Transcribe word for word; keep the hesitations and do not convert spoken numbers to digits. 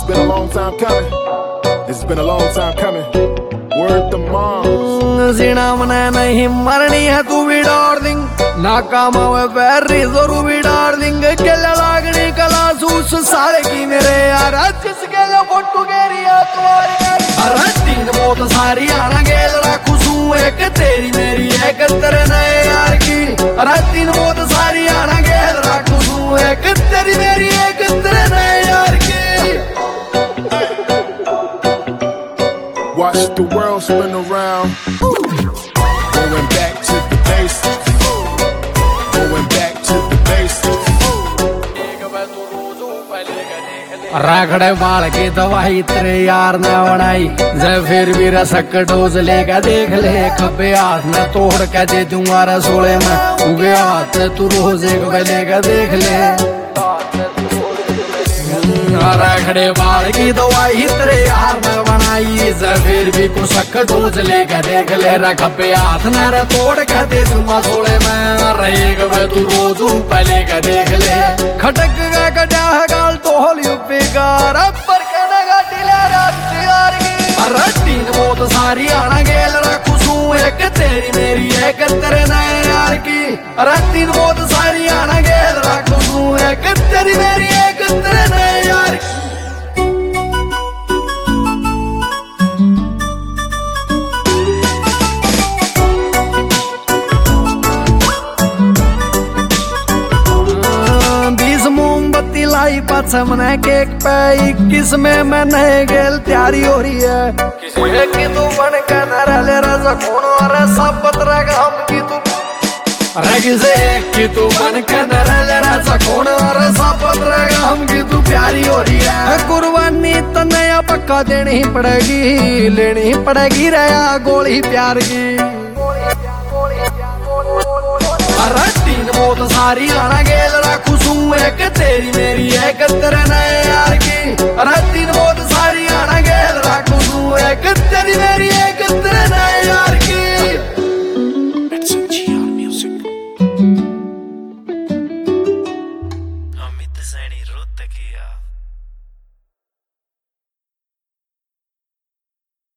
been a long time coming. It's been a long time coming. Word to moms. जीना मने नहीं मरनी है तू भी डार्लिंग, नाकाम हुए पैरी जरूर भी डार्लिंग। के लागनी कला सूस साले की मेरे यार जिसके लिए फोटो गेरी तुम्हारी अरे तीन बहुत सारी आना गेल रखू सू एक तेरी मेरी एक तेरे नए यार की। अरे तीन बहुत सारी आना गेल रखू सू एक तेरी मेरी एक तेरे नए यार की। Watch the world spin around. Going back to the basics. Going back to the basics. राखड़े बाल की दवाई तेरे यार ने बनाई, जय फिर भी रसक डोज लेगा देख ले। खब्बे हाथ में तोड़ के दे दूंगा रसोड़े में, उगे हाथ में तू रोज एक लेगा देख ले। राखड़े बाल की दवाई तेरे यार ने बनाई, जय फिर भी कुछ डोज लेगा देख ले। खब्बे हाथ में तोड़ के दे दूंगा सोड़े में, रहेगा मैं तू रोज पहले का देख ले। खटक का कटा है गाल तो होली बेकार पर कहना गाटी ले रात यार की। अरे तीन बहुत सारी आना गेल रखू सू एक तेरी मेरी एक तेरे नए यार की। अरे तीन बहुत सारी आना गेल रखू सू एक तेरी मेरी एक तेरे नए यार की। लाई पाछे मने केक पे इक्कीस में मैंने गेल तैयारी हो रही है। किसी की तू बन के नरले रजा कौन और सब पतरा का हम की तू अरे किसे की तू बन के नरले रजा कौन और सब पतरा का हम की तू प्यारी हो रही है। कुर्बानी तो नया पक्का देनी पड़ेगी, लेनी पड़ेगी रया गोली प्यार की। अरे तीन बहुत सारी आना गेल रखू सू एक तेरी मेरी एक तेरे नए